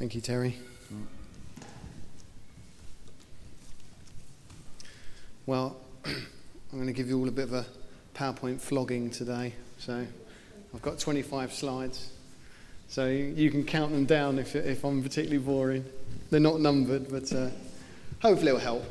Thank you, Terry. Well, I'm going to give you all a bit of a PowerPoint flogging today. So I've got 25 slides. So you can count them down if I'm particularly boring. They're not numbered, but hopefully it'll help.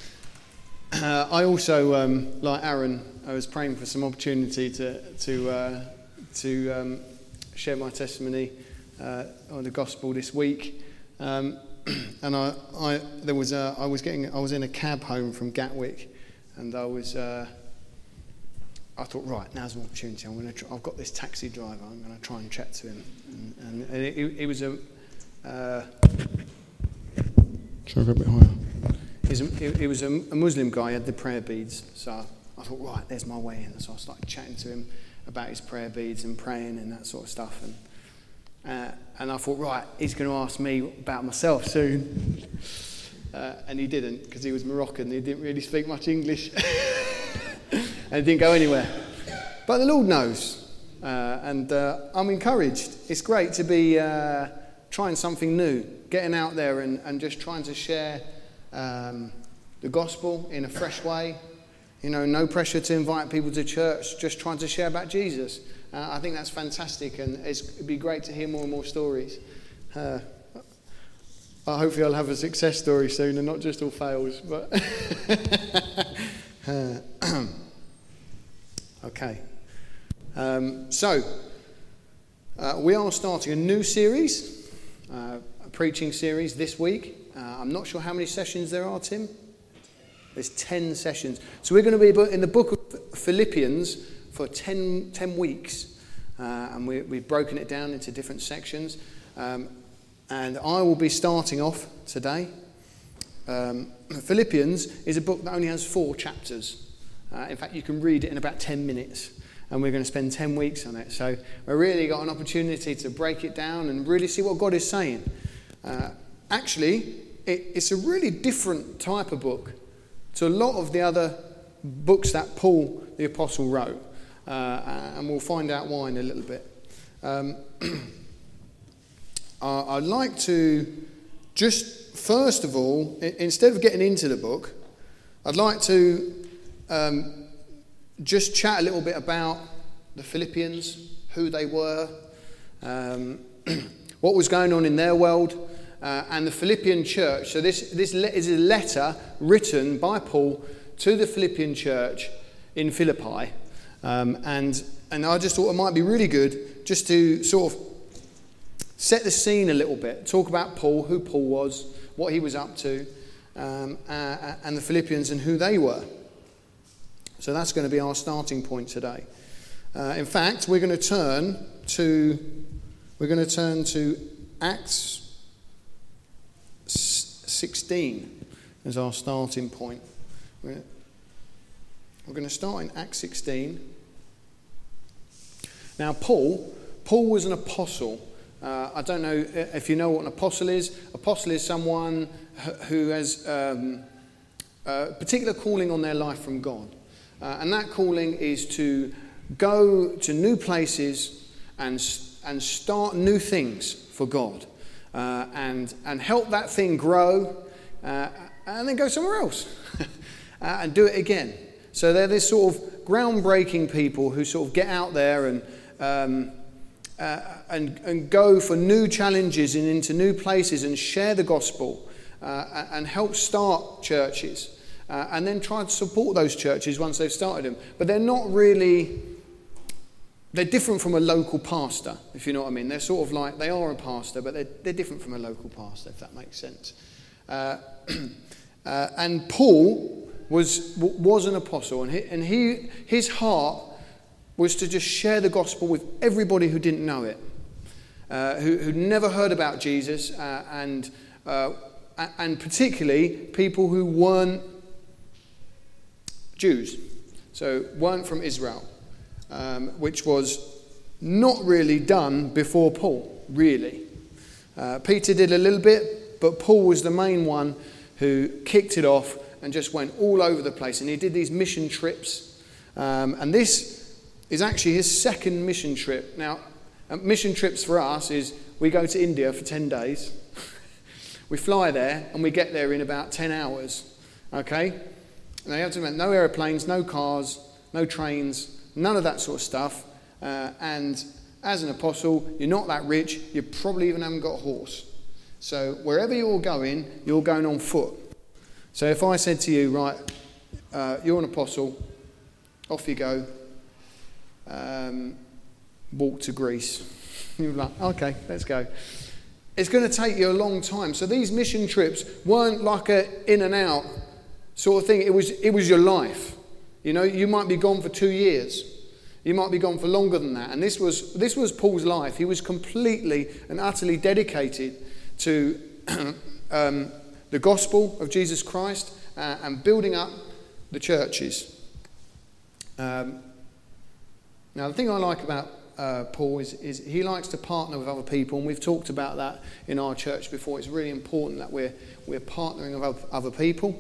I also, like Aaron, I was praying for some opportunity to share my testimony on the gospel this week, and I was in a cab home from Gatwick, and I thought, right, now's an opportunity. I've got this taxi driver. I'm going to try and chat to him, and it was a. Should I go a bit higher? It was a Muslim guy. He had the prayer beads, so I thought, right, there's my way in. So I started chatting to him about his prayer beads and praying and that sort of stuff, and I thought, right, he's going to ask me about myself soon, and he didn't, because he was Moroccan. He didn't really speak much English, and it didn't go anywhere. But the Lord knows, and I'm encouraged. It's great to be trying something new, getting out there and just trying to share the gospel in a fresh way. You know, no pressure to invite people to church, just trying to share about Jesus. I think that's fantastic, and it'd be great to hear more and more stories. Hopefully I'll have a success story soon and not just all fails. But okay. So we are starting a new series, a preaching series this week. I'm not sure how many sessions there are, Tim. There's 10 sessions. So we're going to be in the book of Philippians for 10 weeks. And we've broken it down into different sections. And I will be starting off today. Philippians is a book that only has 4 chapters. In fact, you can read it in about 10 minutes. And we're going to spend 10 weeks on it. So we've really got an opportunity to break it down and really see what God is saying. Actually, it's a really different type of book to a lot of the other books that Paul the Apostle wrote. And we'll find out why in a little bit. I'd like to just, first of all, instead of getting into the book, I'd like to just chat a little bit about the Philippians, who they were, what was going on in their world, and the Philippian church. So this is a letter written by Paul to the Philippian church in Philippi. And I just thought it might be really good just to sort of set the scene a little bit, talk about Paul, who Paul was, what he was up to, and the Philippians and who they were. So that's going to be our starting point today. In fact, we're going to turn to Acts 16 as our starting point. We're going to start in Acts 16. Now, Paul was an apostle. I don't know if you know what an apostle is. Apostle is someone who has a particular calling on their life from God. And that calling is to go to new places and start new things for God. And help that thing grow and then go somewhere else and do it again. So they're this sort of groundbreaking people who sort of get out there and go for new challenges and into new places and share the gospel and help start churches and then try to support those churches once they've started them. But they're not really... They're different from a local pastor, if you know what I mean. They're sort of like, they are a pastor, but they're different from a local pastor, if that makes sense. And Paul was an apostle, and his heart was to just share the gospel with everybody who didn't know it, who'd never heard about Jesus, and particularly people who weren't Jews, so weren't from Israel. Which was not really done before Paul, really. Peter did a little bit, but Paul was the main one who kicked it off and just went all over the place. And he did these mission trips. And this is actually his second mission trip. Now, Mission trips for us is we go to India for 10 days. We fly there and we get there in about 10 hours. Okay? And you have to remember, no aeroplanes, no cars, no trains, none of that sort of stuff. And as an apostle, you're not that rich. You probably even haven't got a horse. So wherever you're going on foot. So if I said to you, right, you're an apostle, off you go, walk to Greece. You're like, okay, let's go. It's going to take you a long time. So these mission trips weren't like a in and out sort of thing. It was your life. You know, you might be gone for 2 years. You might be gone for longer than that. And this was Paul's life. He was completely and utterly dedicated to the gospel of Jesus Christ and building up the churches. Now, the thing I like about Paul is he likes to partner with other people, and we've talked about that in our church before. It's really important that we're partnering with other people.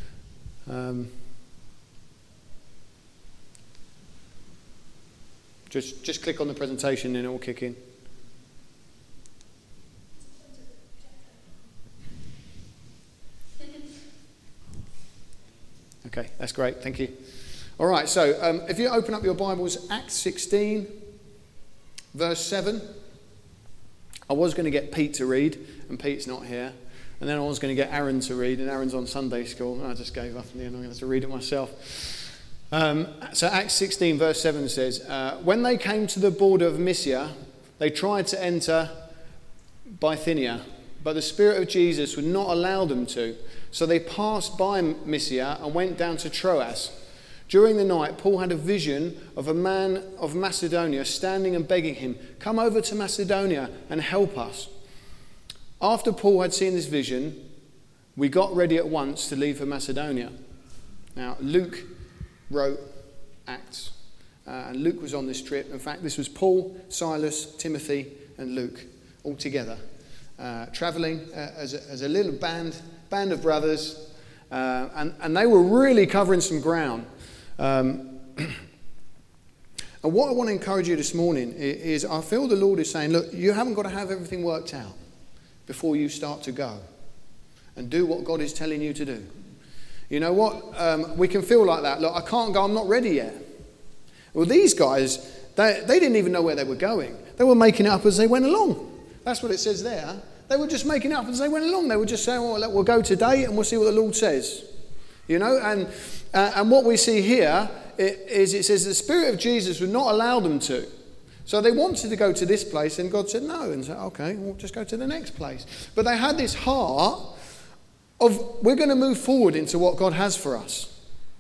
Just click on the presentation and it will kick in. Okay, that's great. Thank you. All right, so if you open up your Bibles, Acts 16, verse 7. I was going to get Pete to read, and Pete's not here. And then I was going to get Aaron to read, and Aaron's on Sunday school. And I just gave up in the end. I'm going to have to read it myself. So Acts 16, verse 7 says, when they came to the border of Mysia, they tried to enter Bithynia, but the Spirit of Jesus would not allow them to. So they passed by Mysia and went down to Troas. During the night, Paul had a vision of a man of Macedonia standing and begging him, come over to Macedonia and help us. After Paul had seen this vision, we got ready at once to leave for Macedonia. Now, Luke wrote Acts, and Luke was on this trip. In fact, this was Paul, Silas, Timothy, and Luke all together, travelling as a little band of brothers, and they were really covering some ground. And what I want to encourage you this morning is I feel the Lord is saying, look, you haven't got to have everything worked out before you start to go and do what God is telling you to do. You know what? We can feel like that. Look, I can't go, I'm not ready yet. Well, these guys, they didn't even know where they were going. They were making it up as they went along. That's what it says there. They were just making it up as they went along. They were just saying, well, we'll go today and we'll see what the Lord says. You know, and what we see here is it says the Spirit of Jesus would not allow them to. So they wanted to go to this place, and God said no, and said, okay, we'll just go to the next place. But they had this heart of, we're going to move forward into what God has for us.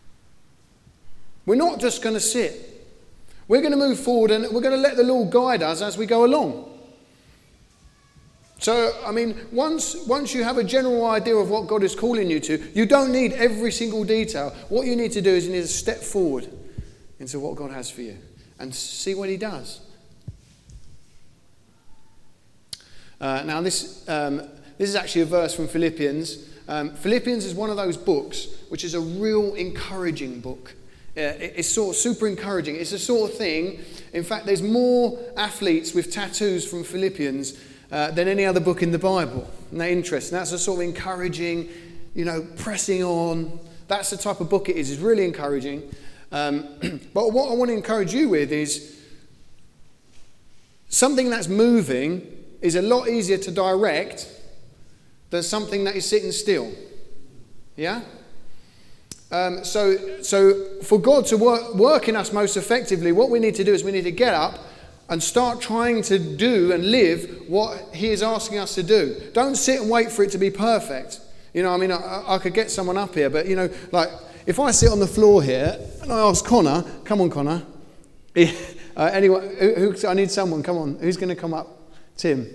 We're not just going to sit. We're going to move forward, and we're going to let the Lord guide us as we go along. So, I mean, once you have a general idea of what God is calling you to, you don't need every single detail. What you need to do is you need to step forward into what God has for you and see what he does. Now, this is actually a verse from Philippians. Philippians is one of those books which is a real encouraging book. It's sort of super encouraging. It's the sort of thing, in fact, there's more athletes with tattoos from Philippians than any other book in the Bible. And they're interesting. That's a sort of encouraging, you know, pressing on. That's the type of book it is. It's really encouraging. But what I want to encourage you with is something that's moving is a lot easier to direct than something that is sitting still. Yeah? So for God to work in us most effectively, what we need to do is we need to get up and start trying to do and live what he is asking us to do. Don't sit and wait for it to be perfect. You know, I mean, I could get someone up here, but, you know, like, if I sit on the floor here and I ask Connor, come on, Connor. Anyway, I need someone, come on. Who's going to come up? Tim.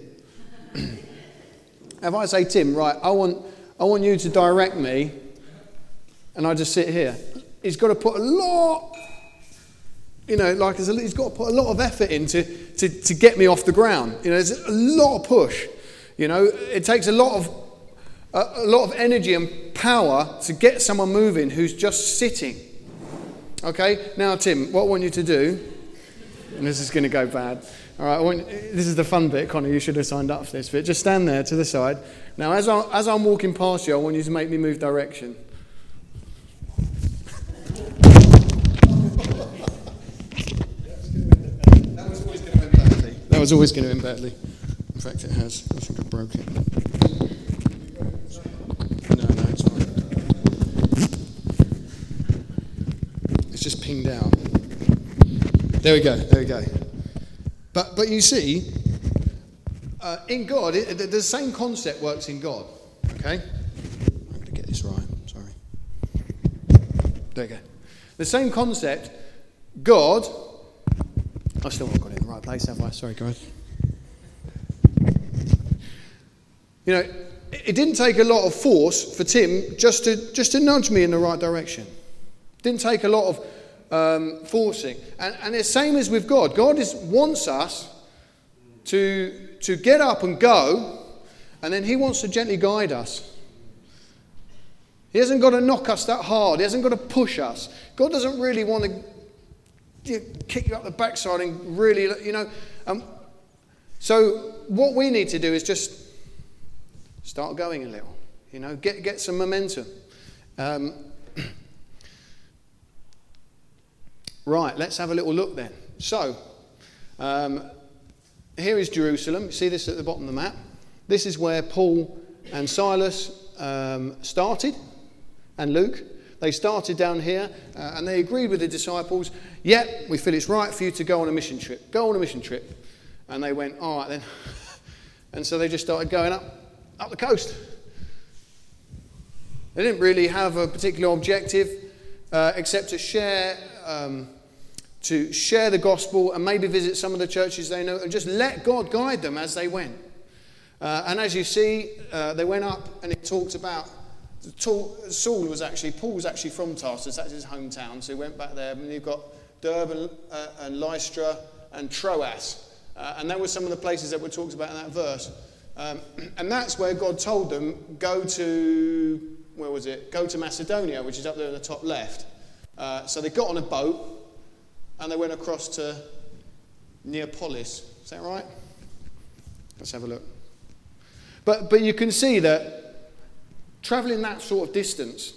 If I say, Tim, right, I want you to direct me, and I just sit here. He's got to put a lot, you know, like he's got to put a lot of effort in to get me off the ground. You know, there's a lot of push. You know, it takes a lot of energy and power to get someone moving who's just sitting. Okay, now Tim, what I want you to do And this is going to go bad. All right, this is the fun bit, Connor. You should have signed up for this bit. Just stand there to the side. Now, as I'm walking past you, I want you to make me move direction. That was always going to end badly. That was always going to end badly. In fact, it has. I think I broke it. No, it's fine. It's just pinged out. There we go. But you see, in God, the same concept works in God. Okay? I'm going to get this right. Sorry. There you go. The same concept, God. I've still not got it in the right place, have I? Sorry, guys. You know, it didn't take a lot of force for Tim just to nudge me in the right direction. It didn't take a lot of forcing. And the same as with God. God wants us to get up and go, and then he wants to gently guide us. He hasn't got to knock us that hard. He hasn't got to push us. God doesn't really want to kick you up the backside and really, so what we need to do is just start going a little, get some momentum. Right, let's have a little look then. So, here is Jerusalem. You see this at the bottom of the map? This is where Paul and Silas started, and Luke. They started down here, and they agreed with the disciples, we feel it's right for you to go on a mission trip. Go on a mission trip. And they went, all right then. And so they just started going up the coast. They didn't really have a particular objective except to share the gospel and maybe visit some of the churches they know and just let God guide them as they went. And as you see, they went up and it talks about Paul was actually from Tarsus, that's his hometown, so he went back there. And you've got Derbe and Lystra and Troas. And that was some of the places that were talked about in that verse. And that's where God told them, go to Macedonia, which is up there in the top left. So they got on a boat and they went across to Neapolis. Is that right? Let's have a look. But you can see that travelling that sort of distance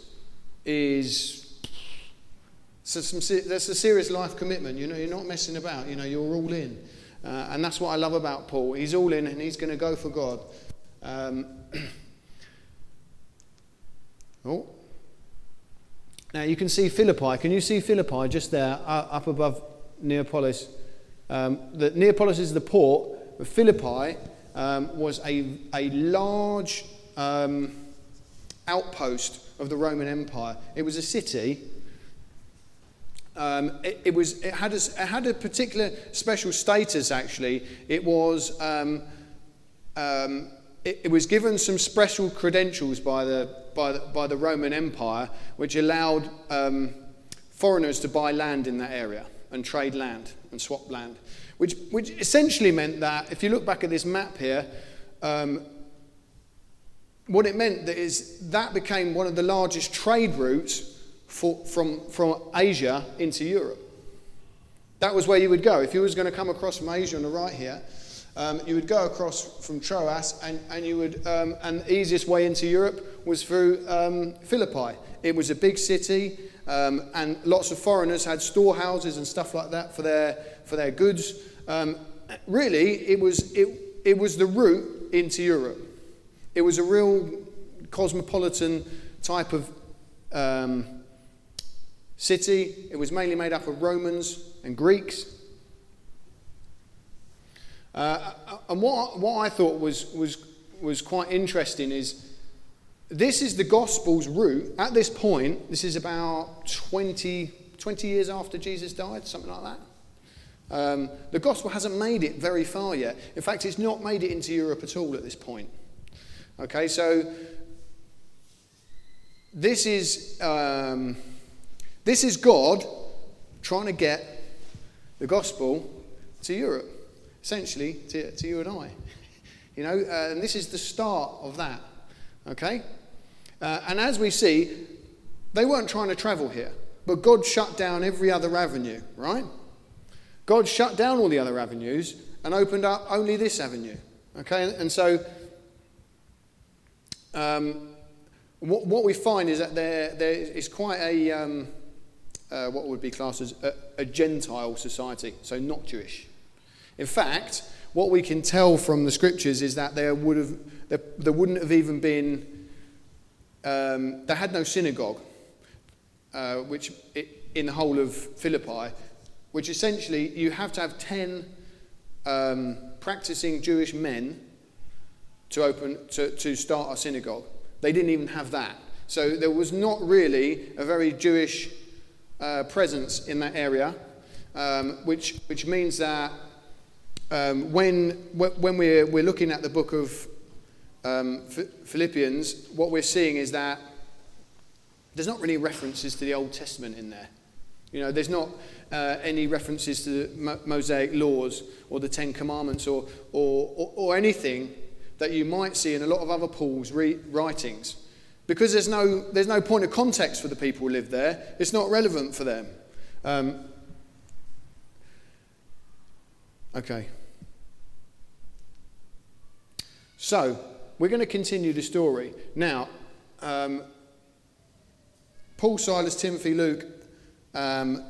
that's a serious life commitment. You're not messing about. You're all in. And that's what I love about Paul. He's all in and he's going to go for God. Now you can see Philippi. Can you see Philippi just there up above Neapolis? The Neapolis is the port, but Philippi was a large outpost of the Roman Empire. It was a city. It had a particular special status. Actually, it was given some special credentials by the Roman Empire, which allowed foreigners to buy land in that area and trade land and swap land, which essentially meant that if you look back at this map here, what it meant that became one of the largest trade routes from Asia into Europe. That was where you would go. If you was going to come across from Asia on the right here, you would go across from Troas, and you would, and the easiest way into Europe was through Philippi. It was a big city, and lots of foreigners had storehouses and stuff like that for their goods. Really, it was the route into Europe. It was a real cosmopolitan type of city. It was mainly made up of Romans and Greeks. And what I thought was quite interesting is this is the gospel's route. At this point, this is about 20 years after Jesus died, something like that. The gospel hasn't made it very far yet. In fact, it's not made it into Europe at all at this point. Okay, so this is God trying to get the gospel to Europe, essentially to you and I. And this is the start of that. Okay, and as we see, they weren't trying to travel here, but God shut down every other avenue, right? God shut down all the other avenues and opened up only this avenue. Okay, and so what we find is that there is quite a what would be classed as a Gentile society, so not Jewish. In fact, what we can tell from the scriptures is that there wouldn't have even been, they had no synagogue, in the whole of Philippi, which essentially you have to have 10 practicing Jewish men to start a synagogue. They didn't even have that. So there was not really a very Jewish presence in that area, which means that when we're looking at the book of Philippians, what we're seeing is that there's not really references to the Old Testament in there. There's not any references to the Mosaic laws or the Ten Commandments or anything that you might see in a lot of other Paul's writings. Because there's no point of context for the people who live there. It's not relevant for them. Okay. So, we're going to continue the story. Now, Paul, Silas, Timothy, Luke are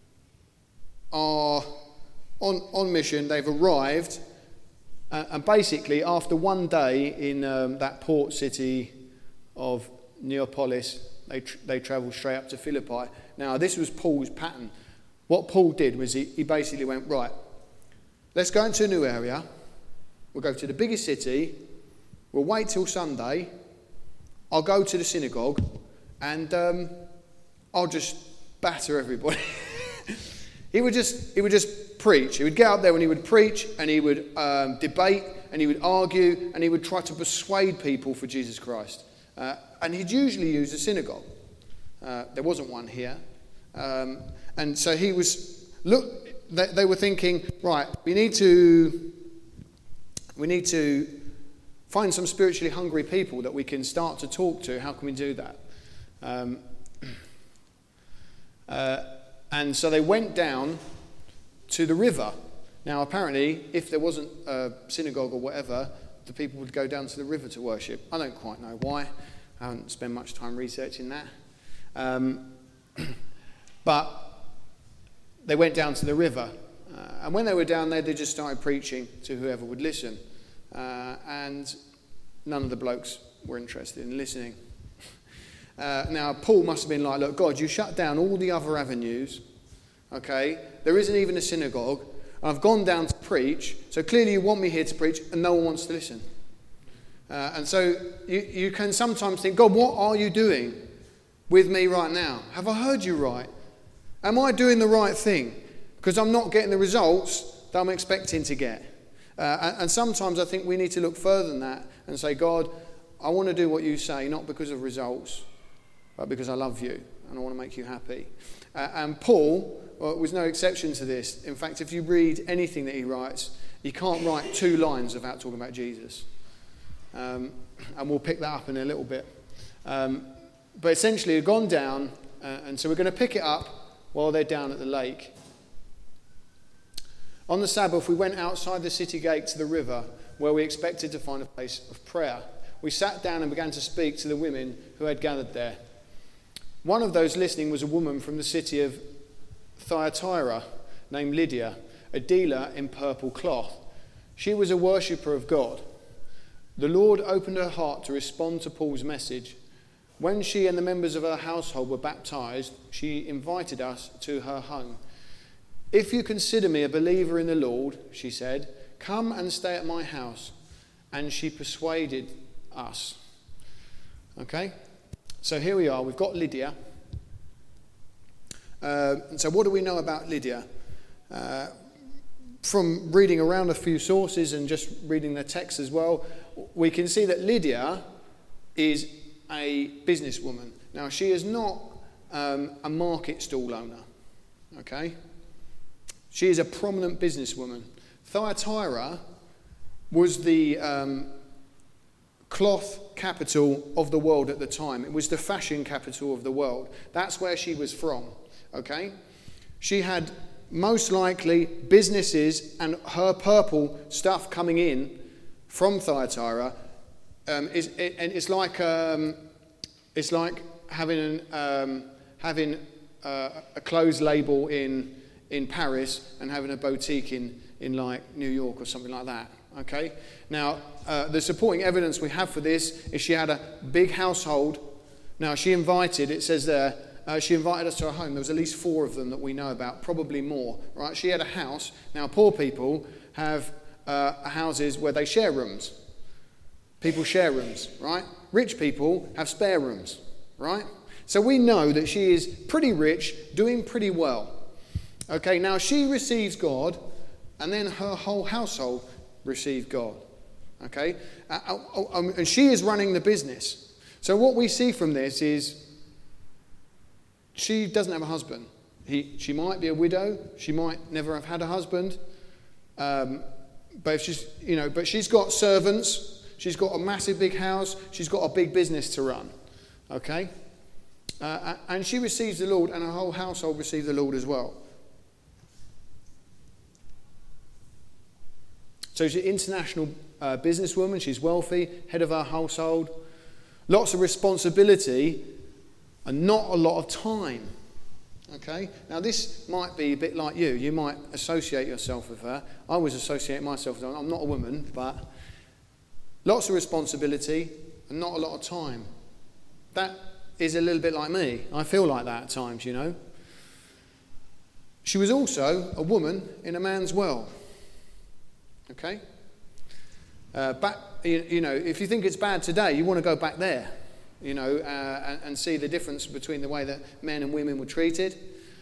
on mission. They've arrived. And basically, after one day in that port city of Neapolis, they travelled straight up to Philippi. Now, this was Paul's pattern. What Paul did was he basically went, right, let's go into a new area. We'll go to the biggest city. We'll wait till Sunday. I'll go to the synagogue and I'll just batter everybody. He would just preach. He would get up there and he would preach and he would debate and he would argue and he would try to persuade people for Jesus Christ. And he'd usually use a synagogue. There wasn't one here. And so he was, they were thinking, right, we need to find some spiritually hungry people that we can start to talk to. How can we do that? And so they went down to the river. Now, apparently, if there wasn't a synagogue or whatever, the people would go down to the river to worship. I don't quite know why. I haven't spent much time researching that. But they went down to the river. And when they were down there, they just started preaching to whoever would listen. And none of the blokes were interested in listening. Now, Paul must have been like, look, God, you shut down all the other avenues, okay? There isn't even a synagogue. I've gone down to preach, so clearly you want me here to preach, and no one wants to listen. And so you can sometimes think, God, what are you doing with me right now? Have I heard you right? Am I doing the right thing? Because I'm not getting the results that I'm expecting to get. And sometimes I think we need to look further than that and say, God, I want to do what you say, not because of results, but because I love you and I want to make you happy. And Paul was no exception to this. In fact, if you read anything that he writes, he can't write 2 lines without talking about Jesus. And we'll pick that up in a little bit. But essentially, they've gone down, and so we're going to pick it up while they're down at the lake. On the Sabbath, we went outside the city gate to the river, where we expected to find a place of prayer. We sat down and began to speak to the women who had gathered there. One of those listening was a woman from the city of Thyatira named Lydia, a dealer in purple cloth. She was a worshipper of God. The Lord opened her heart to respond to Paul's message. When she and the members of her household were baptized, she invited us to her home. If you consider me a believer in the Lord, she said, come and stay at my house. And she persuaded us. Okay? So here we are. We've got Lydia. And so what do we know about Lydia? From reading around a few sources and just reading the text as well, we can see that Lydia is a businesswoman. Now, she is not a market stall owner. Okay? She is a prominent businesswoman. Thyatira was the cloth capital of the world at the time. It was the fashion capital of the world. That's where she was from. Okay? She had most likely businesses and her purple stuff coming in from Thyatira, it's like having a clothes label in Paris and having a boutique in like New York or something like that. Okay. Now the supporting evidence we have for this is she had a big household. Now she invited us to her home. There was at least 4 of them that we know about, probably more. Right? She had a house. Now poor people have houses where they share rooms. People share rooms, right? Rich people have spare rooms, right? So we know that she is pretty rich, doing pretty well. Okay, now she receives God, and then her whole household receive God. Okay, and she is running the business. So what we see from this is she doesn't have a husband. She might be a widow. She might never have had a husband. But she's got servants. She's got a massive big house. She's got a big business to run. Okay, and she receives the Lord, and her whole household receives the Lord as well. So she's an international businesswoman. She's wealthy, head of her household. Lots of responsibility and not a lot of time. Okay? Now this might be a bit like you. You might associate yourself with her. I always associate myself with her. I'm not a woman, but lots of responsibility and not a lot of time. That is a little bit like me. I feel like that at times, you know. She was also a woman in a man's world. Okay? If you think it's bad today, you want to go back there, and see the difference between the way that men and women were treated.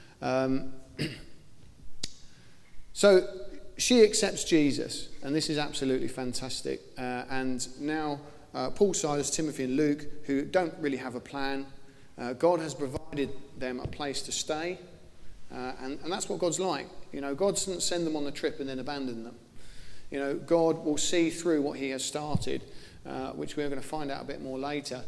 So she accepts Jesus, and this is absolutely fantastic. And now Paul, Silas, Timothy, and Luke, who don't really have a plan, God has provided them a place to stay, and that's what God's like. God doesn't send them on the trip and then abandon them. God will see through what he has started, which we're going to find out a bit more later.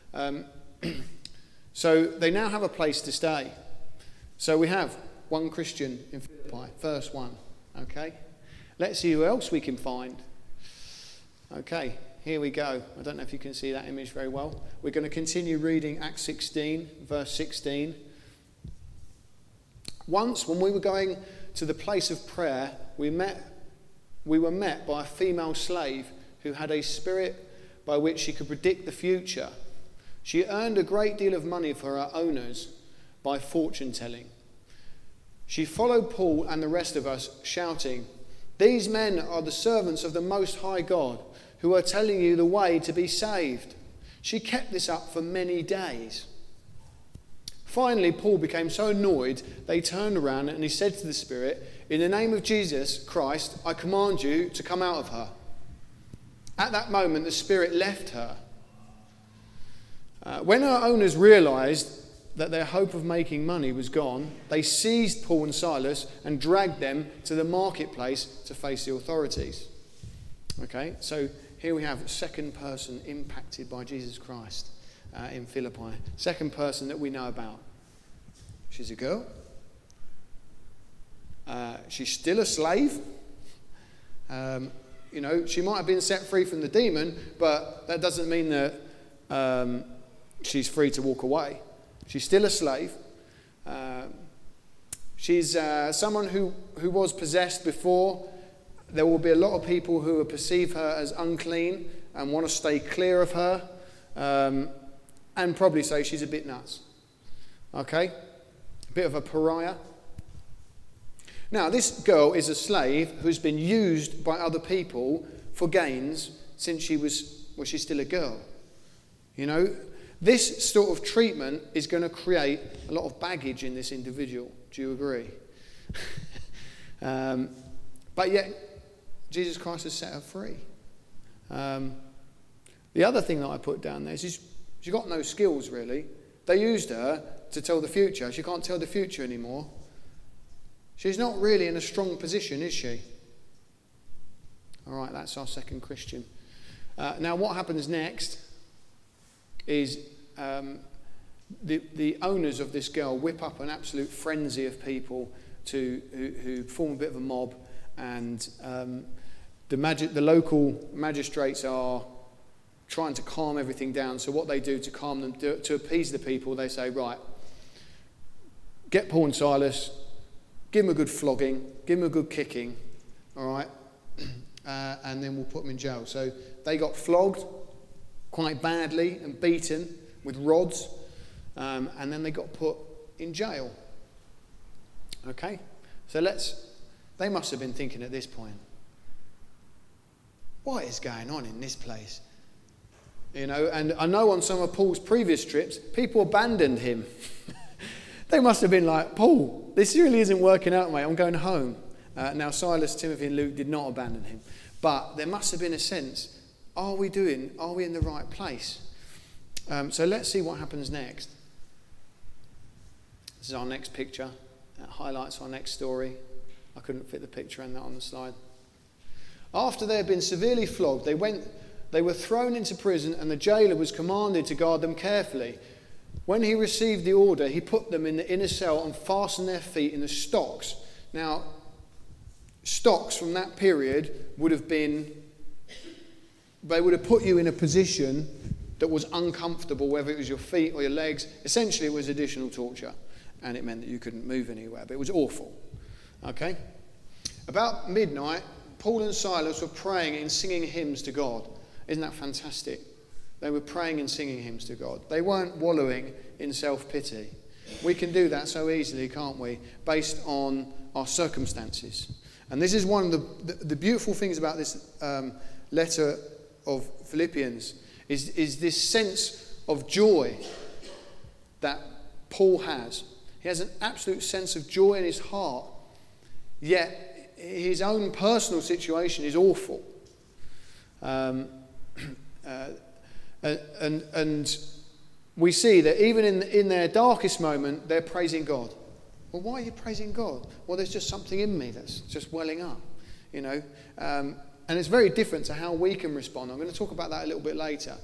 So they now have a place to stay. So we have one Christian in Philippi, first one. Okay, let's see who else we can find. Okay, here we go. I don't know if you can see that image very well. We're going to continue reading Acts 16, verse 16. Once, when we were going to the place of prayer, we were met by a female slave who had a spirit by which she could predict the future. She earned a great deal of money for her owners by fortune telling. She followed Paul and the rest of us, shouting, "These men are the servants of the Most High God, who are telling you the way to be saved." She kept this up for many days. Finally, Paul became so annoyed they turned around and he said to the spirit, "In the name of Jesus Christ, I command you to come out of her." At that moment, the spirit left her. When her owners realized that their hope of making money was gone, they seized Paul and Silas and dragged them to the marketplace to face the authorities. Okay, so here we have a second person impacted by Jesus Christ in Philippi. Second person that we know about. She's a girl. She's still a slave. She might have been set free from the demon, but that doesn't mean that she's free to walk away. She's still a slave. She's someone who was possessed before. There will be a lot of people who will perceive her as unclean and want to stay clear of her, and probably say she's a bit nuts. Okay? A bit of a pariah. Now, this girl is a slave who's been used by other people for gains since she's still a girl. This sort of treatment is going to create a lot of baggage in this individual. Do you agree? But yet, Jesus Christ has set her free. The other thing that I put down there is she's got no skills, really. They used her to tell the future. She can't tell the future anymore. She's not really in a strong position, is she? All right, that's our second Christian. Now, what happens next is the owners of this girl whip up an absolute frenzy of people who form a bit of a mob, and the local magistrates are trying to calm everything down. So what they do to calm them, to appease the people, they say, right, get Paul and Silas, give them a good flogging, give them a good kicking, all right, and then we'll put them in jail. So they got flogged quite badly and beaten with rods, and then they got put in jail. Okay, so they must have been thinking at this point, what is going on in this place? You know, and I know on some of Paul's previous trips, people abandoned him. They must have been like, Paul, this really isn't working out, mate. I'm going home. Now, Silas, Timothy, and Luke did not abandon him. But there must have been a sense, are we in the right place? So let's see what happens next. This is our next picture. That highlights our next story. I couldn't fit the picture and that on the slide. After they had been severely flogged, they were thrown into prison, and the jailer was commanded to guard them carefully. When he received the order, he put them in the inner cell and fastened their feet in the stocks. Now, stocks from that period would have put you in a position that was uncomfortable, whether it was your feet or your legs. Essentially, it was additional torture, and it meant that you couldn't move anywhere, but it was awful. Okay? About midnight, Paul and Silas were praying and singing hymns to God. Isn't that fantastic? They were praying and singing hymns to God. They weren't wallowing in self-pity. We can do that so easily, can't we? Based on our circumstances. And this is one of the beautiful things about this letter of Philippians is this sense of joy that Paul has. He has an absolute sense of joy in his heart, yet his own personal situation is awful. And we see that even in their darkest moment, they're praising God. Well, why are you praising God? Well, there's just something in me that's just welling up, you know. And it's very different to how we can respond. I'm going to talk about that a little bit later.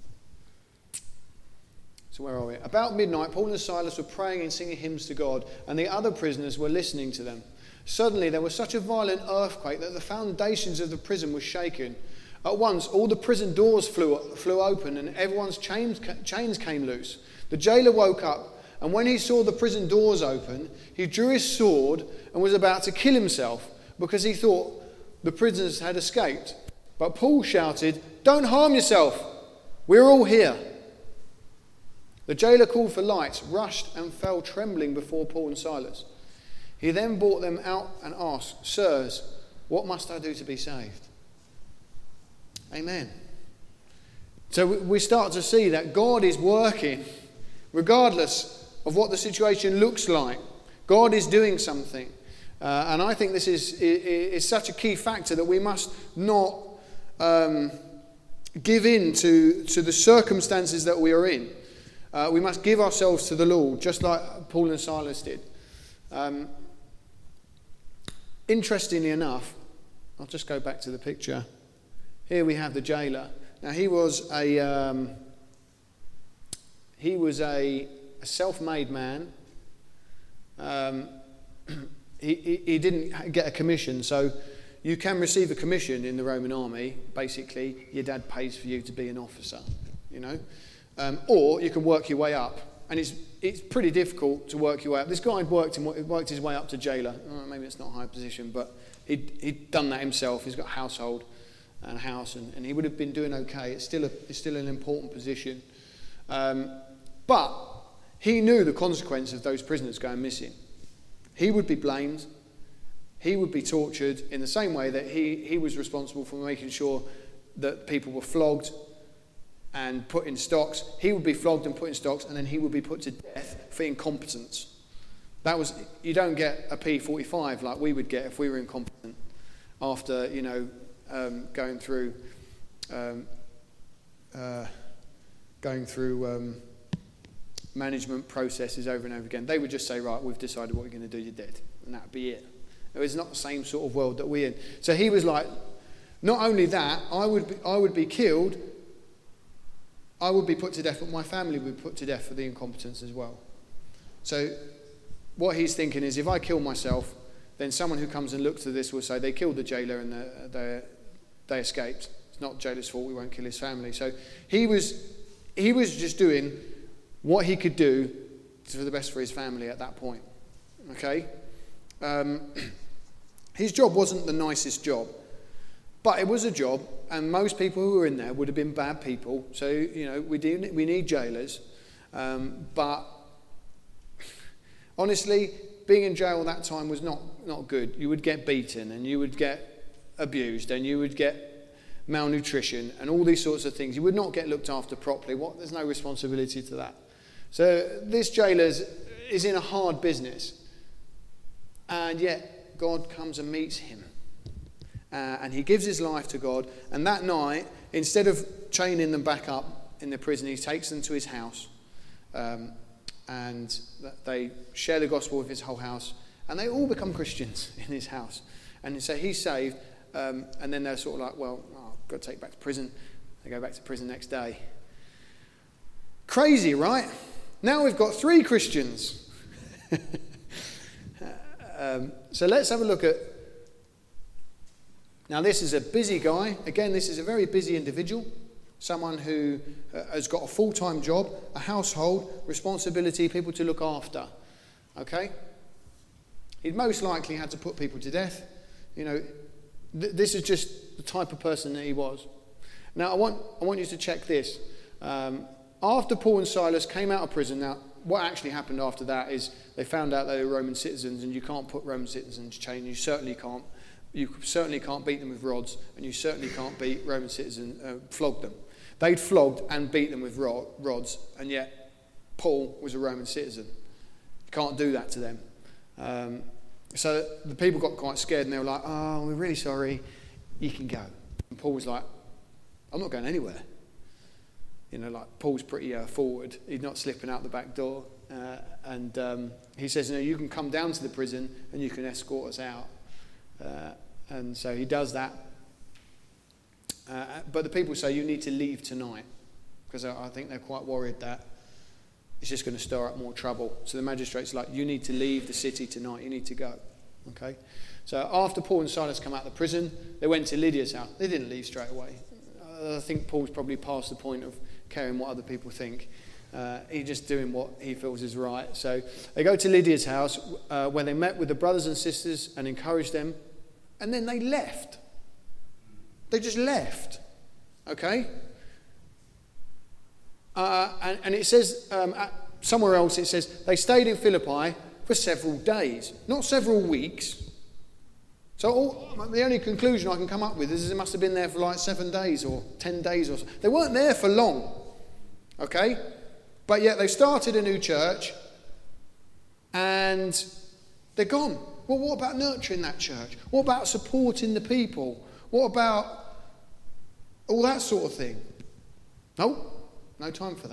So where are we? About midnight, Paul and Silas were praying and singing hymns to God, and the other prisoners were listening to them. Suddenly, there was such a violent earthquake that the foundations of the prison were shaken. At once, all the prison doors flew open, and everyone's chains came loose. The jailer woke up, and when he saw the prison doors open, he drew his sword and was about to kill himself because he thought the prisoners had escaped. But Paul shouted, "Don't harm yourself. We're all here." The jailer called for lights, rushed and fell trembling before Paul and Silas. He then brought them out and asked, "Sirs, what must I do to be saved?" Amen. So we start to see that God is working regardless of what the situation looks like. God is doing something. And I think this is such a key factor that we must not give in to the circumstances that we are in. We must give ourselves to the Lord, just like Paul and Silas did. Interestingly enough, I'll just go back to the picture. Here we have the jailer. Now he was a self-made man. He didn't get a commission, so you can receive a commission in the Roman army. Basically, your dad pays for you to be an officer, you know, or you can work your way up, and it's pretty difficult to work your way up. This guy had worked his way up to jailer. Maybe it's not a high position, but he'd done that himself. He's got a household and a house, and he would have been doing okay. It's still an important position, but he knew the consequence of those prisoners going missing. He would be blamed. He would be tortured in the same way that he was responsible for making sure that people were flogged and put in stocks. He would be flogged and put in stocks, and then he would be put to death for incompetence. You don't get a P45 like we would get if we were incompetent after, you know, going through management processes over and over again. They would just say, right, we've decided what we're going to do, you're dead. And that'd be it. It's not the same sort of world that we're in. So he was like, not only that, I would be killed, I would be put to death, but my family would be put to death for the incompetence as well. So what he's thinking is, if I kill myself, then someone who comes and looks at this will say they killed the jailer and they escaped. It's not the jailer's fault. We won't kill his family. So he was just doing what he could do for the best for his family at that point. Okay? His job wasn't the nicest job, but it was a job, and most people who were in there would have been bad people. So, we need jailers. But honestly, being in jail that time was not good. You would get beaten, and you would get abused, and you would get malnutrition, and all these sorts of things. You would not get looked after properly. There's no responsibility to that. So this jailer is in a hard business, and yet God comes and meets him. And he gives his life to God. And that night, instead of chaining them back up in the prison, he takes them to his house. And they share the gospel with his whole house. And they all become Christians in his house. And so he's saved. And then they're sort of like, well, I've got to take back to prison. They go back to prison next day. Crazy, right? Now we've got 3 Christians. So let's have a look at... Now, this is a busy guy. Again, this is a very busy individual. Someone who has got a full-time job, a household, responsibility, people to look after. Okay? He'd most likely had to put people to death. This is just the type of person that he was. Now, I want you to check this. After Paul and Silas came out of prison, now, what actually happened after that is they found out they were Roman citizens, and you can't put Roman citizens to chain. You certainly can't beat them with rods, and you certainly can't beat Roman citizens, flog them. They'd flogged and beat them with rods, and yet Paul was a Roman citizen. You can't do that to them. So the people got quite scared, and they were like, "Oh, we're really sorry. You can go." And Paul was like, "I'm not going anywhere." Paul's pretty forward. He's not slipping out the back door. And he says, you can come down to the prison and you can escort us out. And so he does that. But the people say, you need to leave tonight. Because I think they're quite worried that it's just going to stir up more trouble. So the magistrate's like, you need to leave the city tonight. You need to go. Okay? So after Paul and Silas come out of the prison, they went to Lydia's house. They didn't leave straight away. I think Paul's probably past the point of caring what other people think. He's just doing what he feels is right. So they go to Lydia's house where they met with the brothers and sisters and encouraged them. And then they left. They just left. Okay? And it says, somewhere else it says, they stayed in Philippi for several days, not several weeks. So the only conclusion I can come up with is it must have been there for like 7 days or 10 days or so. They weren't there for long. Okay? But yet they started a new church and they're gone. Well, what about nurturing that church? What about supporting the people? What about all that sort of thing? No time for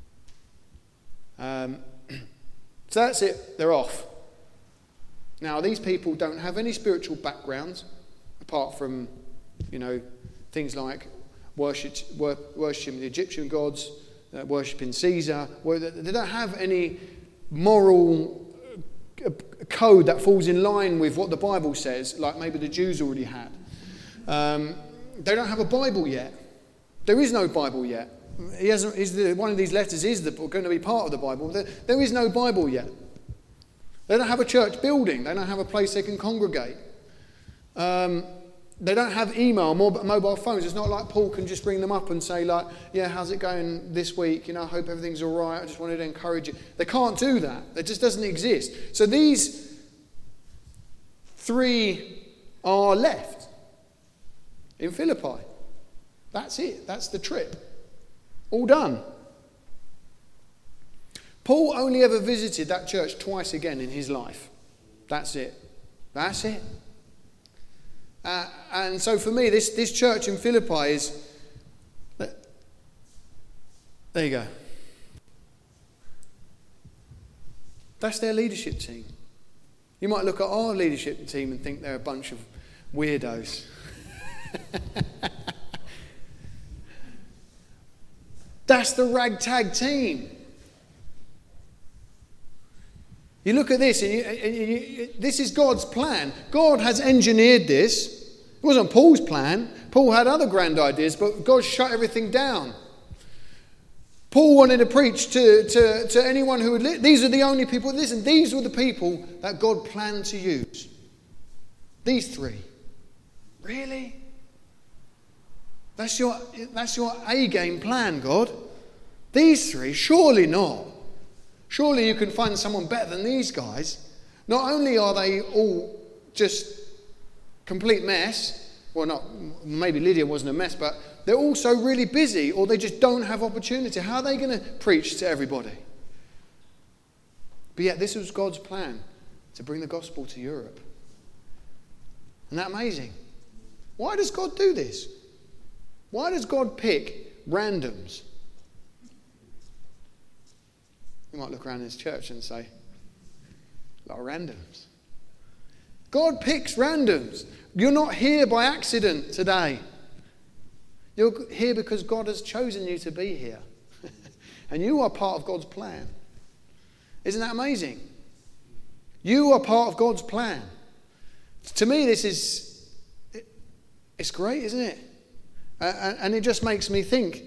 that. So that's it. They're off. Now, these people don't have any spiritual backgrounds apart from, things like worshipping the Egyptian gods, worshipping Caesar. They don't have any moral code that falls in line with what the Bible says, like maybe the Jews already had. They don't have a Bible yet. There is no Bible yet. One of these letters is going to be part of the Bible. There is no Bible yet. They don't have a church building. They don't have a place they can congregate. They don't have email, mobile phones. It's not like Paul can just bring them up and say, how's it going this week? I hope everything's all right. I just wanted to encourage you. They can't do that. It just doesn't exist. So these 3 are left in Philippi. That's it. That's the trip. All done. Paul only ever visited that church twice again in his life. That's it. That's it. And so for me, this church in Philippi is... There you go. That's their leadership team. You might look at our leadership team and think they're a bunch of weirdos. That's the ragtag team. You look at this, and this is God's plan. God has engineered this. It wasn't Paul's plan. Paul had other grand ideas, but God shut everything down. Paul wanted to preach to anyone who would listen. These are the only people. Listen, these were the people that God planned to use. These three. Really? That's your A-game plan, God? These three? Surely not. Surely you can find someone better than these guys. Not only are they all just complete mess, well, not maybe Lydia wasn't a mess, but they're also really busy, or they just don't have opportunity. How are they going to preach to everybody? But yet this was God's plan, to bring the gospel to Europe. Isn't that amazing? Why does God do this? Why does God pick randoms? You might look around his church and say, a lot of randoms. God picks randoms. You're not here by accident today. You're here because God has chosen you to be here. And you are part of God's plan. Isn't that amazing? You are part of God's plan. To me, it's great, isn't it? And it just makes me think,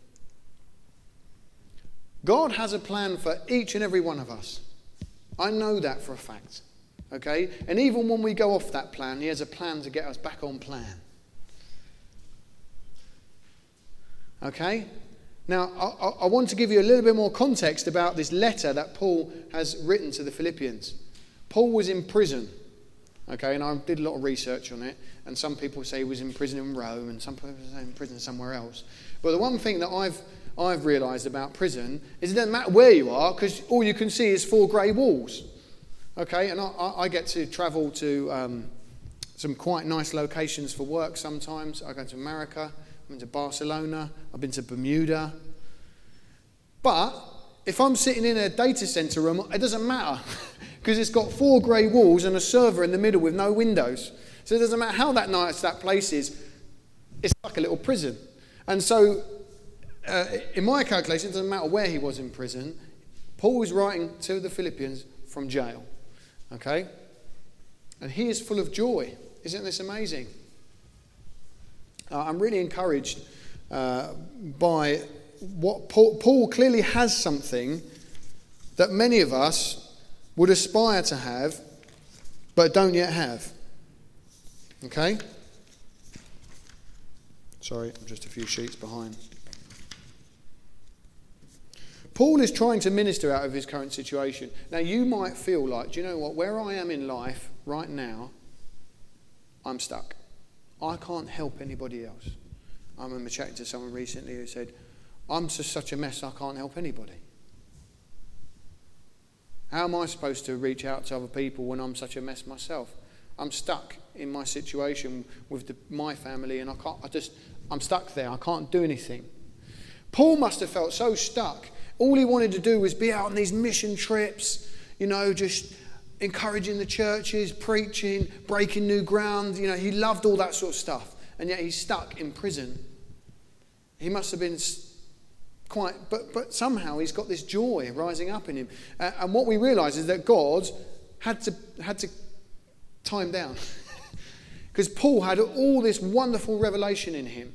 God has a plan for each and every one of us. I know that for a fact. Okay? And even when we go off that plan, he has a plan to get us back on plan. Okay? Now, I want to give you a little bit more context about this letter that Paul has written to the Philippians. Paul was in prison. Okay? And I did a lot of research on it. And some people say he was in prison in Rome, and some people say in prison somewhere else. But the one thing that I've realised about prison is it doesn't matter where you are, because all you can see is 4 grey walls. Okay, and I get to travel to some quite nice locations for work sometimes. I go to America, I've been to Barcelona, I've been to Bermuda. But if I'm sitting in a data centre room, it doesn't matter, because it's got 4 grey walls and a server in the middle with no windows. So it doesn't matter how nice that place is, it's like a little prison. And so, in my calculation, it doesn't matter where he was in prison, Paul was writing to the Philippians from jail. Okay? And he is full of joy. Isn't this amazing? I'm really encouraged by what Paul clearly has something that many of us would aspire to have, but don't yet have. Okay? Sorry, I'm just a few sheets behind. Paul is trying to minister out of his current situation. Now, you might feel like, do you know what? Where I am in life right now, I'm stuck. I can't help anybody else. I remember chatting to someone recently who said, I'm just such a mess, I can't help anybody. How am I supposed to reach out to other people when I'm such a mess myself? I'm stuck in my situation with my family, and I'm stuck there. I can't do anything. Paul must have felt so stuck. All he wanted to do was be out on these mission trips, just encouraging the churches, preaching, breaking new ground. He loved all that sort of stuff. And yet he's stuck in prison. He must have been quite, but somehow he's got this joy rising up in him. And what we realise is that God had to time down. Because Paul had all this wonderful revelation in him.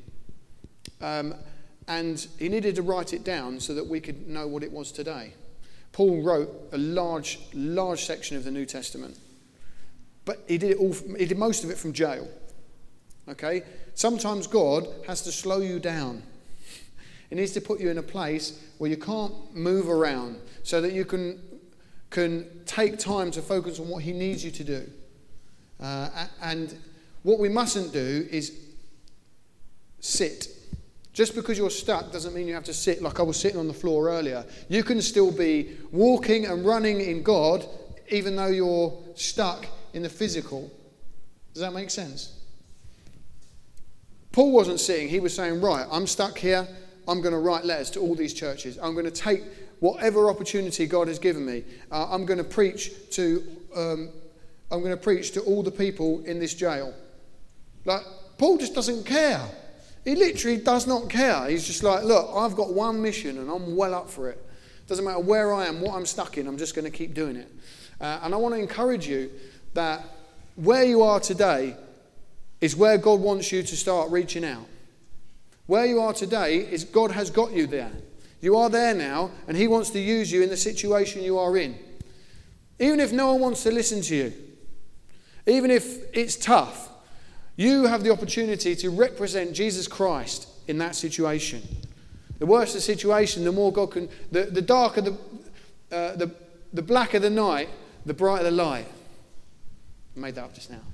And he needed to write it down so that we could know what it was today. Paul wrote a large section of the New Testament. But he did most of it from jail. Okay? Sometimes God has to slow you down. He needs to put you in a place where you can't move around so that you can take time to focus on what he needs you to do. And what we mustn't do is sit. Just because you're stuck doesn't mean you have to sit like I was sitting on the floor earlier. You can still be walking and running in God even though you're stuck in the physical. Does that make sense? Paul wasn't sitting. He was saying, right, I'm stuck here. I'm going to write letters to all these churches. I'm going to take whatever opportunity God has given me. I'm going to preach to all the people in this jail. Like, Paul just doesn't care. He literally does not care. He's just like, look, I've got one mission and I'm well up for it. Doesn't matter where I am, what I'm stuck in, I'm just going to keep doing it. And I want to encourage you that where you are today is where God wants you to start reaching out. Where you are today is God has got you there. You are there now, and he wants to use you in the situation you are in. Even if no one wants to listen to you, even if it's tough, you have the opportunity to represent Jesus Christ in that situation. The worse the situation, the more God can... The darker the blacker the night, the brighter the light. I made that up just now.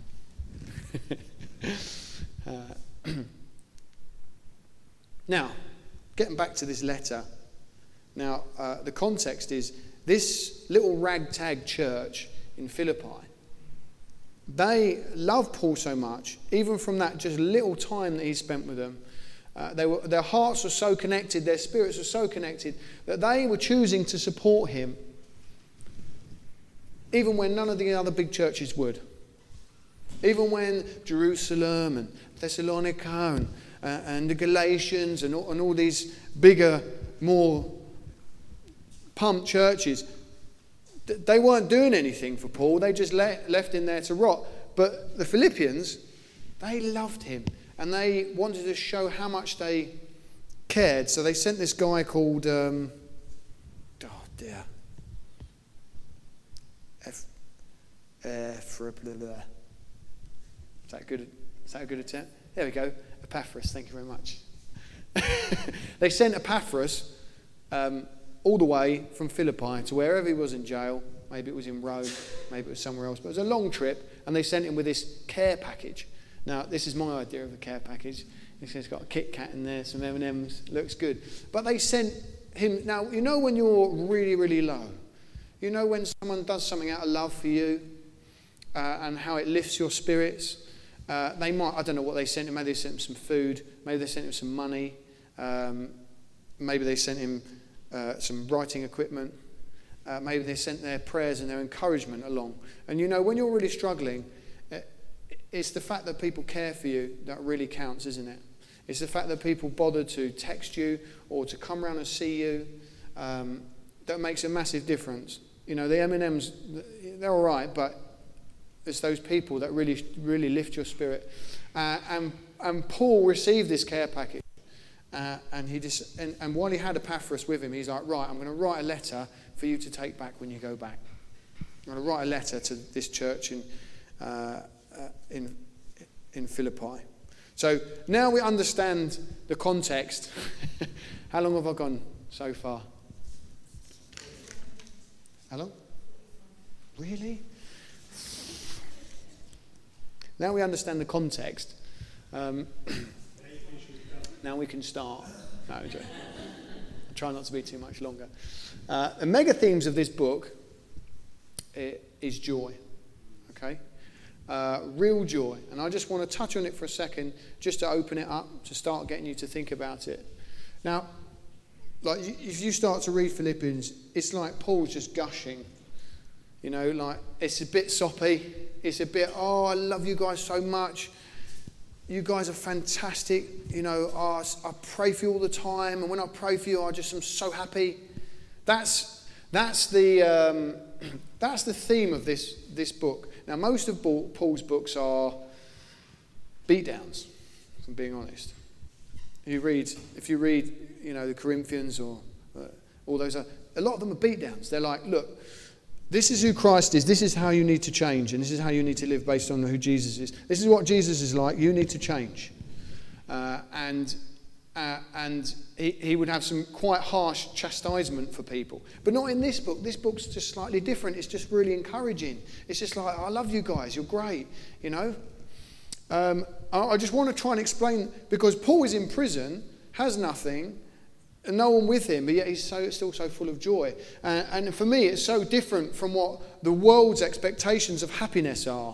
Now, getting back to this letter. Now, the context is this little ragtag church in Philippi. They loved Paul so much, even from that just little time that he spent with them. Their hearts were so connected, their spirits were so connected, that they were choosing to support him, even when none of the other big churches would. Even when Jerusalem and Thessalonica and the Galatians and all these bigger, more pumped churches, they weren't doing anything for Paul. They just left him there to rot. But the Philippians, they loved him. And they wanted to show how much they cared. So they sent this guy called... Is that good? Is that a good attempt? There we go. Epaphras, thank you very much. They sent Epaphras all the way from Philippi to wherever he was in jail. Maybe it was in Rome, maybe it was somewhere else. But it was a long trip, and they sent him with this care package. Now, this is my idea of a care package. It's got a Kit Kat in there, some M&Ms, looks good. But they sent him... Now, you know when you're really, really low? You know when someone does something out of love for you and how it lifts your spirits? They might... I don't know what they sent him. Maybe they sent him some food. Maybe they sent him some money. Maybe they sent him some writing equipment. Maybe they sent their prayers and their encouragement along. And you know, when you're really struggling... It's the fact that people care for you that really counts, isn't it? It's the fact that people bother to text you or to come around and see you that makes a massive difference. You know, the M&Ms, they're all right, but it's those people that really, really lift your spirit. And Paul received this care package, and while he had Epaphras with him, he's like, right, I'm going to write a letter for you to take back when you go back. I'm going to write a letter to this church in Philippi. So now we understand the context. How long have I gone so far? How long? Really? Now we understand the context. Now we can start. No, I'll try not to be too much longer. The mega themes of this book is joy. Okay? Real joy. And I just want to touch on it for a second, just to open it up, to start getting you to think about it. Now, like if you start to read Philippians, it's like Paul's just gushing. You know, like it's a bit soppy. It's a bit, oh, I love you guys so much. You guys are fantastic. You know, I pray for you all the time. And when I pray for you, I just am so happy. That's the theme of this book. Now, most of Paul's books are beatdowns, if I'm being honest. If you read, you know, the Corinthians or all those, a lot of them are beatdowns. They're like, look, this is who Christ is. This is how you need to change, and this is how you need to live based on who Jesus is. This is what Jesus is like. You need to change, and he would have some quite harsh chastisement for people. But not in this book. This book's just slightly different. It's just really encouraging. It's just like, I love you guys. You're great, you know. I just want to try and explain, because Paul is in prison, has nothing, and no one with him, but yet he's still so full of joy. And for me, it's so different from what the world's expectations of happiness are.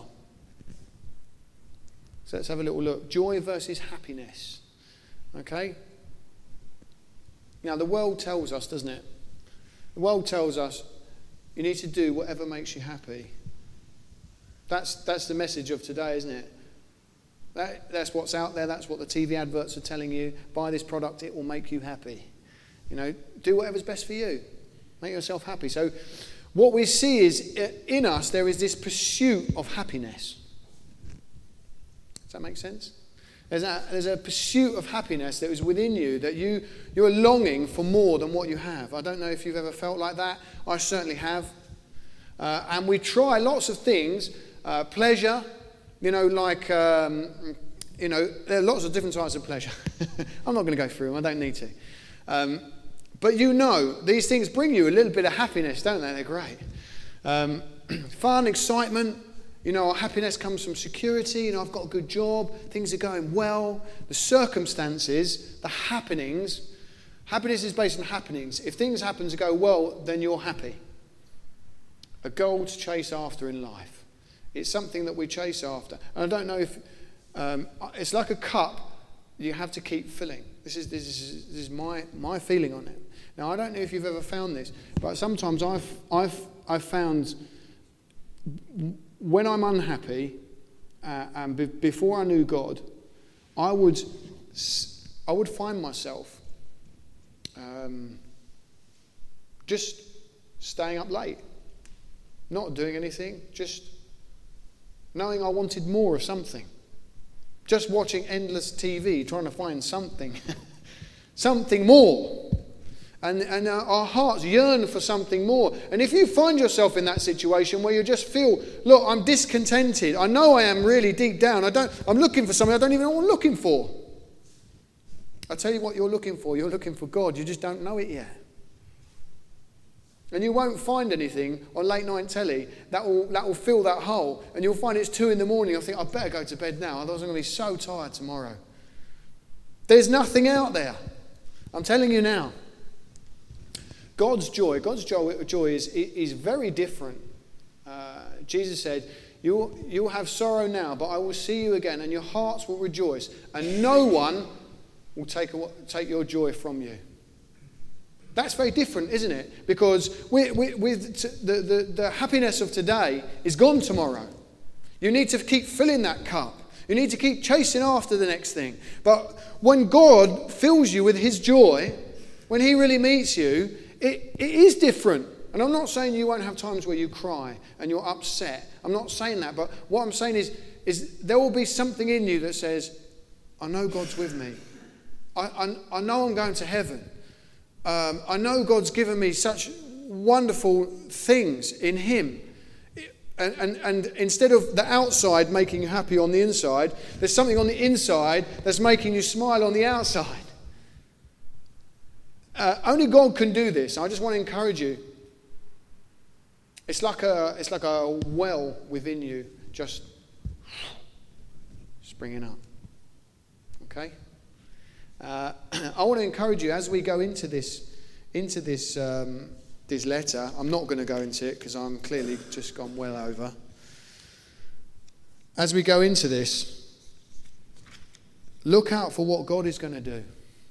So let's have a little look. Joy versus happiness. Okay? Now, the world tells us, doesn't it? The world tells us you need to do whatever makes you happy. That's the message of today, isn't it? That's what's out there. That's what the TV adverts are telling you. Buy this product, it will make you happy. You know, do whatever's best for you. Make yourself happy. So what we see is in us there is this pursuit of happiness. Does that make sense? There's a pursuit of happiness that is within you, that you're longing for more than what you have. I don't know if you've ever felt like that. I certainly have. And we try lots of things, pleasure, there are lots of different types of pleasure. I'm not going to go through them, I don't need to. But these things bring you a little bit of happiness, don't they? They're great. Fun, excitement. Happiness comes from security. I've got a good job. Things are going well. The circumstances, the happenings. Happiness is based on happenings. If things happen to go well, then you're happy. A goal to chase after in life. It's something that we chase after. And I don't know if... it's like a cup you have to keep filling. This is my feeling on it. Now, I don't know if you've ever found this, but sometimes I've found... when I'm unhappy, and before I knew God, I would find myself just staying up late, not doing anything, just knowing I wanted more of something, just watching endless TV, trying to find something, something more. And our hearts yearn for something more. And if you find yourself in that situation where you just feel, look, I'm discontented. I know I am really deep down. I'm looking for something I don't even know what I'm looking for. I tell you what you're looking for. You're looking for God. You just don't know it yet. And you won't find anything on late night telly that will fill that hole. And you'll find it's 2 a.m. I think I better go to bed now. Otherwise I'm going to be so tired tomorrow. There's nothing out there. I'm telling you now. God's joy is very different. Jesus said, you'll have sorrow now, but I will see you again, and your hearts will rejoice, and no one will take your joy from you. That's very different, isn't it? Because the happiness of today is gone tomorrow. You need to keep filling that cup. You need to keep chasing after the next thing. But when God fills you with his joy, when he really meets you, it is different. And I'm not saying you won't have times where you cry and you're upset. I'm not saying that. But what I'm saying is there will be something in you that says, I know God's with me. I know I'm going to heaven. I know God's given me such wonderful things in him. And instead of the outside making you happy on the inside, there's something on the inside that's making you smile on the outside. Only God can do this. I just want to encourage you. It's like a well within you, just springing up. Okay. I want to encourage you as we go into this letter. I'm not going to go into it because I'm clearly just gone well over. As we go into this, look out for what God is going to do.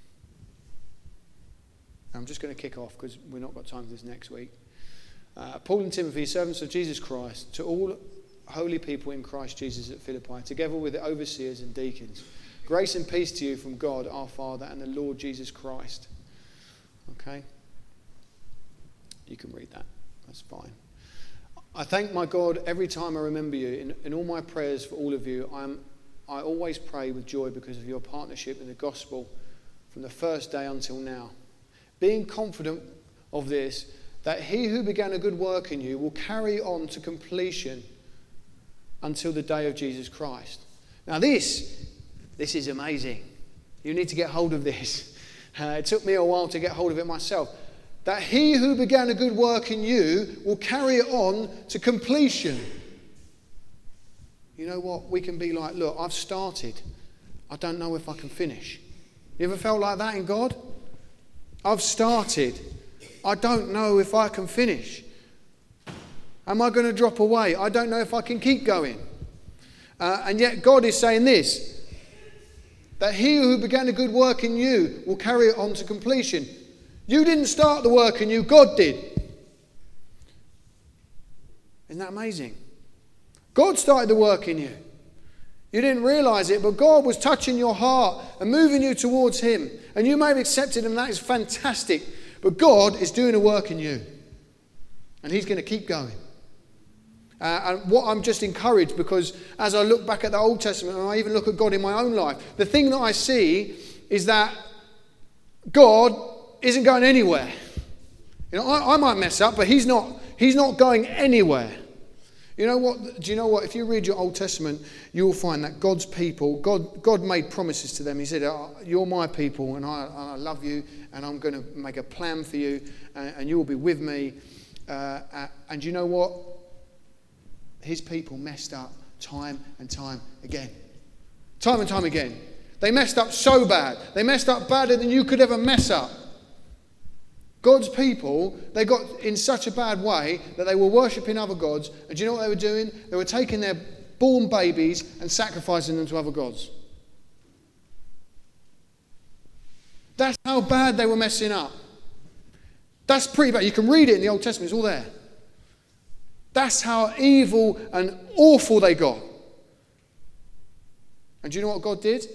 I'm just going to kick off because we've not got time for this next week. Paul and Timothy, servants of Jesus Christ, to all holy people in Christ Jesus at Philippi, together with the overseers and deacons. Grace and peace to you from God our Father and the Lord Jesus Christ. Okay? You can read that. That's fine. I thank my God every time I remember you. In all my prayers for all of you, I always pray with joy because of your partnership in the gospel from the first day until now. Being confident of this, that he who began a good work in you will carry on to completion until the day of Jesus Christ. Now this is amazing. You need to get hold of this. It took me a while to get hold of it myself. That he who began a good work in you will carry it on to completion. You know what? We can be like, look, I've started. I don't know if I can finish. You ever felt like that in God? I've started. I don't know if I can finish. Am I going to drop away? I don't know if I can keep going. And yet God is saying this, that he who began a good work in you will carry it on to completion. You didn't start the work in you, God did. Isn't that amazing? God started the work in you. You didn't realise it, but God was touching your heart and moving you towards him. And you may have accepted him, that is fantastic. But God is doing a work in you. And he's going to keep going. And what I'm just encouraged, because as I look back at the Old Testament and I even look at God in my own life, the thing that I see is that God isn't going anywhere. You know, I might mess up, but he's not going anywhere. You know what? Do you know what? If you read your Old Testament, you will find that God's people, God made promises to them. He said, you're my people, and I love you, and I'm going to make a plan for you, and you will be with me. And you know what? His people messed up time and time again. Time and time again. They messed up so bad. They messed up badder than you could ever mess up. God's people, they got in such a bad way that they were worshipping other gods. And do you know what they were doing? They were taking their born babies and sacrificing them to other gods. That's how bad they were messing up. That's pretty bad. You can read it in the Old Testament. It's all there. That's how evil and awful they got. And do you know what God did?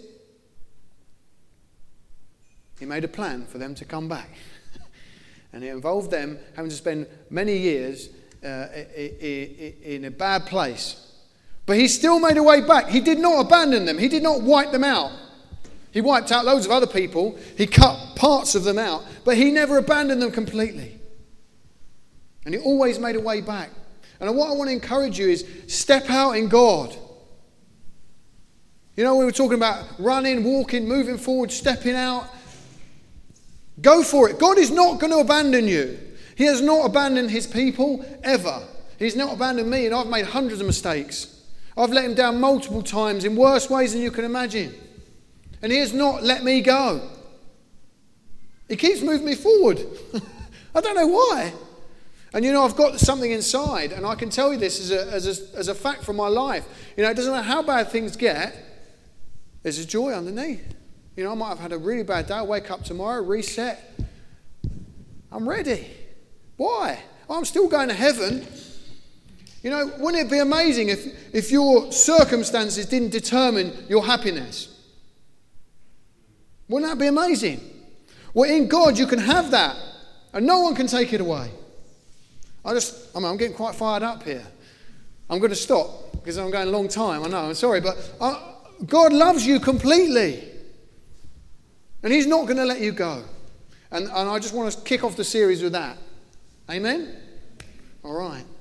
He made a plan for them to come back. And it involved them having to spend many years in a bad place. But he still made a way back. He did not abandon them. He did not wipe them out. He wiped out loads of other people. He cut parts of them out. But he never abandoned them completely. And he always made a way back. And what I want to encourage you is step out in God. You know, we were talking about running, walking, moving forward, stepping out. Go for it. God is not going to abandon you. He has not abandoned his people ever. He's not abandoned me, and I've made hundreds of mistakes. I've let him down multiple times in worse ways than you can imagine. And he has not let me go. He keeps moving me forward. I don't know why. And you know, I've got something inside, and I can tell you this as a fact from my life. You know, it doesn't matter how bad things get, there's a joy underneath. You know, I might have had a really bad day. I wake up tomorrow, reset. I'm ready. Why? I'm still going to heaven. You know, wouldn't it be amazing if your circumstances didn't determine your happiness? Wouldn't that be amazing? Well, in God, you can have that, and no one can take it away. I'm getting quite fired up here. I'm going to stop because I'm going a long time. I know, I'm sorry, but God loves you completely. And he's not going to let you go. And I just want to kick off the series with that. Amen? All right.